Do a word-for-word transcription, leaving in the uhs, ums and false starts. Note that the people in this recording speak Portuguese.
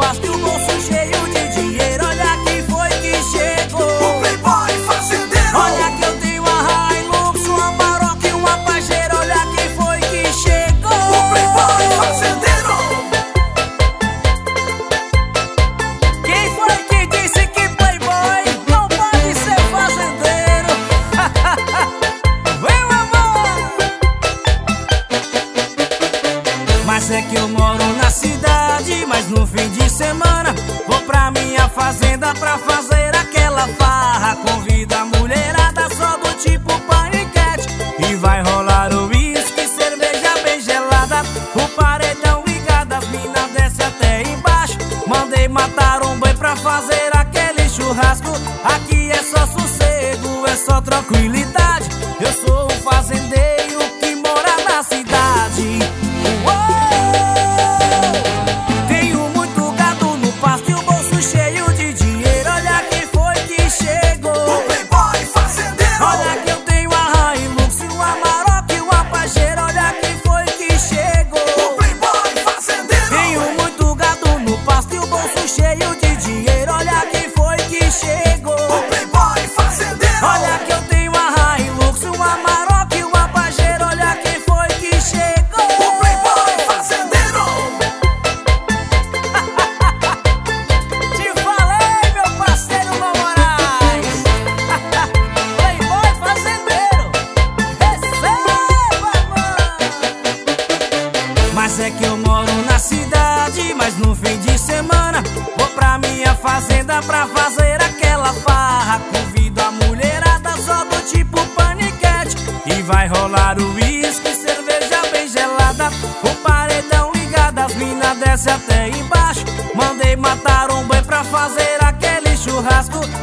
pasto e o bolso cheio de dinheiro. Olha quem foi que chegou. O Playboy fazendeiro. Olha que eu tenho uma Hilux, uma Maroc e uma Pajero. Olha quem foi que chegou. O Playboy fazendeiro. Quem foi que disse que Playboy não pode ser fazendeiro? Vem, amor! Mas é que eu moro na cidade, mas no fim de semana vou pra minha fazenda pra fazer aquela farra. Convido a mulherada só do tipo paniquete e vai rolar o uísque, cerveja bem gelada. O paredão ligado, as minas desce até embaixo. Mandei matar um boi pra fazer aquele churrasco. Aqui é só sossego, é só tranquilidade. Eu sou um fazendeiro que mora na cidade. Uou! Tenho muito gado no pasto e o bolso cheio de dinheiro. Olha quem foi que chegou. O Playboy fazendeiro. Olha que eu tenho uma Hilux, uma Maroc e uma Pajero. Olha quem foi que chegou. O Playboy fazendeiro. Tenho muito gado no pasto e o bolso cheio de dinheiro. Olha quem foi que chegou. O Playboy fazendeiro. Olha que eu tenho uma Hilux, uma Maroc e uma Pajero. Olha quem foi que chegou. O Playboy fazendeiro. Te falei, meu parceiro Mal Moraes. Playboy fazendeiro. Receba, mano. Mas é que eu moro na cidade, mas no fim de semana vou pra minha fazenda pra fazer aquela farra. Convido a mulherada só do tipo paniquete e vai rolar o uísque, cerveja bem gelada. O paredão ligado, as minas desce até embaixo. Mandei matar um boi pra fazer aquele churrasco.